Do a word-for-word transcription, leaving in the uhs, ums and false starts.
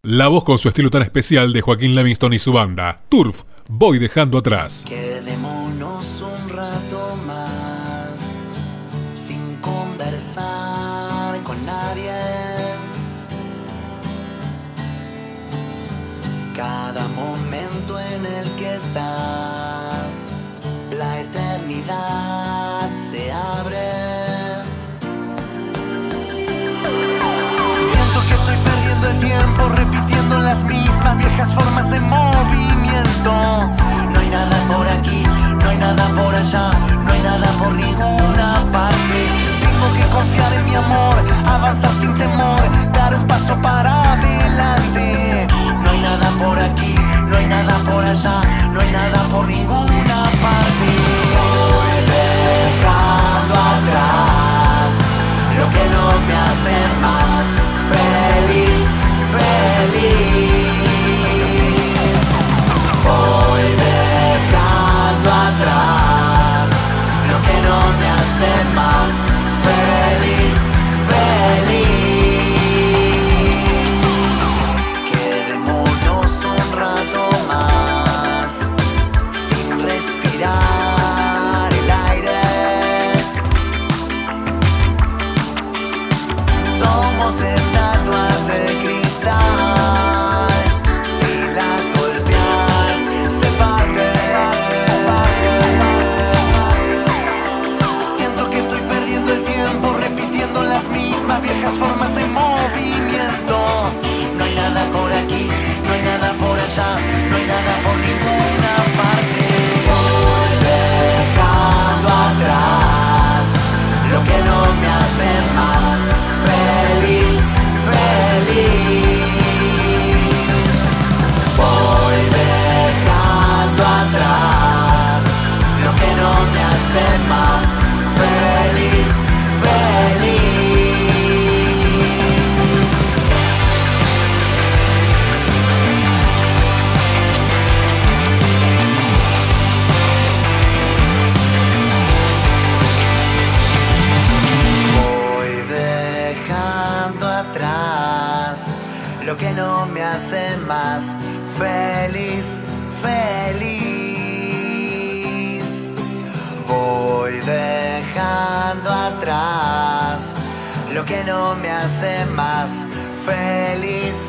La voz con su estilo tan especial de Joaquín Livingston y su banda, Turf, Voy dejando atrás. Quedémonos un rato más sin conversar con nadie. Cada momento en el que estás, la eternidad se abre. Siento que estoy perdiendo el tiempo repitiendo las mismas viejas formas de movimiento. No hay nada por aquí, no hay nada por allá, no hay nada por ninguna parte. Tengo que confiar en mi amor, avanzar sin temor, dar un paso para adelante. No hay nada por aquí, no hay nada por allá, no hay nada por ninguna parte. Voy dejando atrás lo que no me hace más feliz, feliz. Voy dejando atrás lo que no me hace más feliz, feliz. Quedémonos un rato más sin respirar el aire. Somos estatuas de cristal, si las golpeas se parten. Siento que estoy perdiendo el tiempo repitiendo las mismas viejas formas de movimiento. No hay nada por aquí, no hay nada por allá, no hay nada por ninguna parte. Voy dejando atrás lo que no me hace más feliz, feliz. Voy dejando atrás lo que no me hace más feliz, feliz. Voy dejando atrás lo que no me hace más feliz, feliz. Voy dejando atrás lo que no me hace más feliz,